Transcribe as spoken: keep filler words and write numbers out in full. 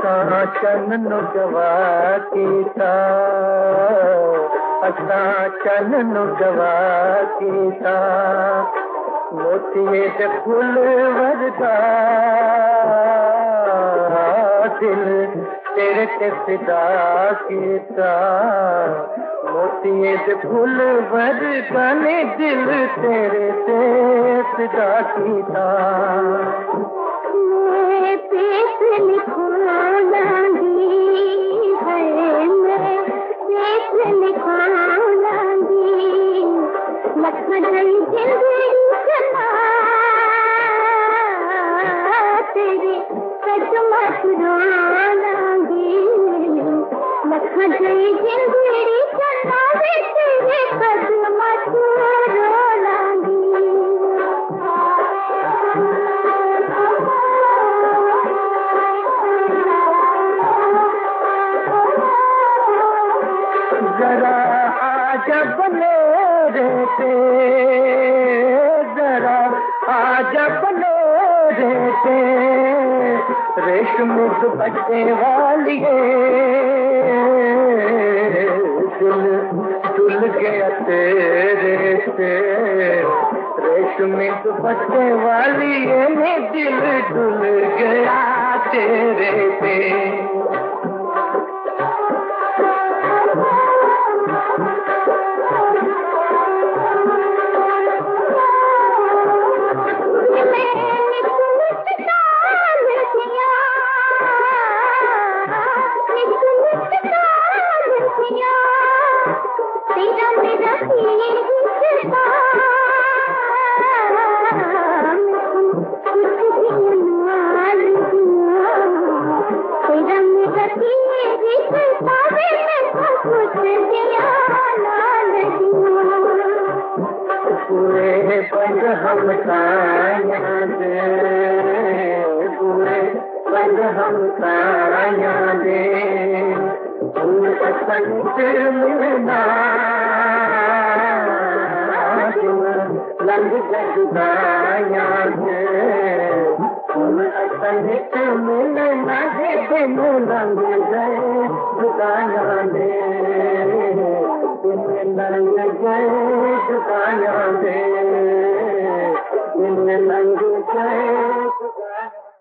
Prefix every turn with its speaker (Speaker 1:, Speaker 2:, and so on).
Speaker 1: असां चनन गवा कीता असां चनन गवा कीता मोतीअ जे फुल वरगा दिल तेरे ते फिदा कीता मोतीअ जे फुल वरगा ने दिल तेरे ते फिदा कीता जरा आजा बनेरे पे जरा आजा बनेरे पे रेशम दुपट्टे वाली दिल डुल गया तेरे से रेशम दुपट्टे वाली ने दिल डुल गया तेरे पे पूरे पग हम काया दे पूरे पग हम काया दे उन संत मिलना लंग जुदाया दे उन संत मिलना दिन लंग गए जुदाया दे दिन लंग गए जुदाया दे दिन लंग गए जुदाया